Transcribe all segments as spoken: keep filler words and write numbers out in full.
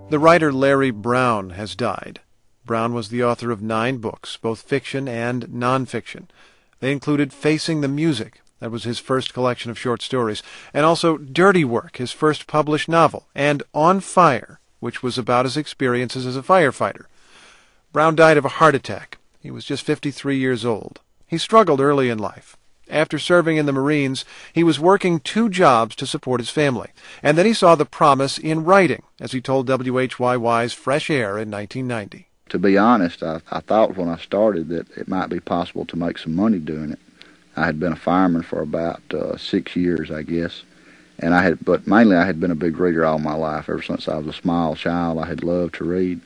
The writer Larry Brown has died. Brown was the author of nine books, both fiction and nonfiction. They included Facing the Music, that was his first collection of short stories, and also Dirty Work, his first published novel, and On Fire, which was about his experiences as a firefighter. Brown died of a heart attack. He was just fifty-three years old. He struggled early in life. After serving in the Marines, he was working two jobs to support his family, and then he saw the promise in writing, as he told W H Y Y's Fresh Air in nineteen ninety. To be honest, I, I thought when I started that it might be possible to make some money doing it. I had been a fireman for about uh, six years, I guess, and I had, but mainly I had been a big reader all my life. Ever since I was a small child, I had loved to read.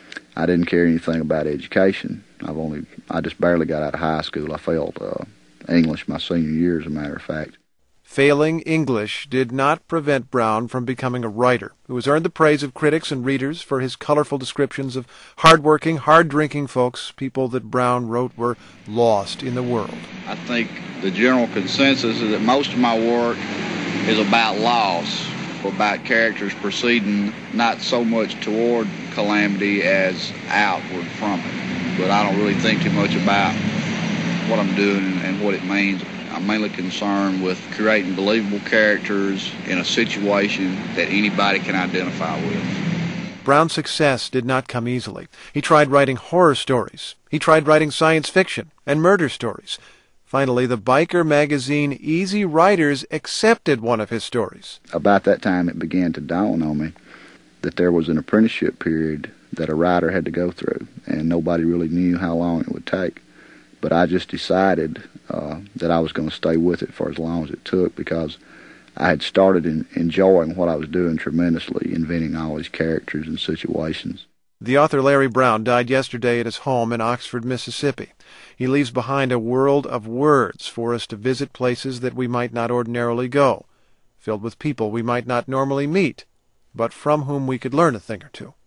I didn't care anything about education. I've only, I just barely got out of high school. I failed uh, English my senior year, as a matter of fact. Failing English did not prevent Brown from becoming a writer who has earned the praise of critics and readers for his colorful descriptions of hard-working, hard-drinking folks, people that Brown wrote were lost in the world. I think the general consensus is that most of my work is about loss, about characters proceeding not so much toward calamity as outward from it. But I don't really think too much about what I'm doing and what it means. I'm mainly concerned with creating believable characters in a situation that anybody can identify with. Brown's success did not come easily. He tried writing horror stories. He tried writing science fiction and murder stories. Finally, the biker magazine Easy Riders accepted one of his stories. About that time, it began to dawn on me that there was an apprenticeship period that a writer had to go through, and nobody really knew how long it would take. But I just decided uh, that I was going to stay with it for as long as it took, because I had started in, enjoying what I was doing tremendously, inventing all these characters and situations. The author Larry Brown died yesterday at his home in Oxford, Mississippi. He leaves behind a world of words for us to visit places that we might not ordinarily go, filled with people we might not normally meet, but from whom we could learn a thing or two.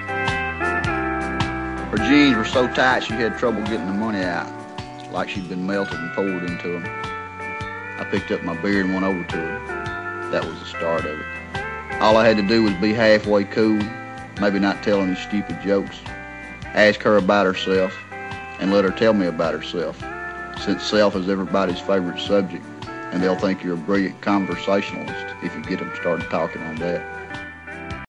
Her jeans were so tight she had trouble getting the money out. It's like she'd been melted and poured into them. I picked up my beer and went over to her. That was the start of it. All I had to do was be halfway cool, maybe not tell any stupid jokes, ask her about herself, and let her tell me about herself, since self is everybody's favorite subject, and they'll think you're a brilliant conversationalist if you get them started talking on that.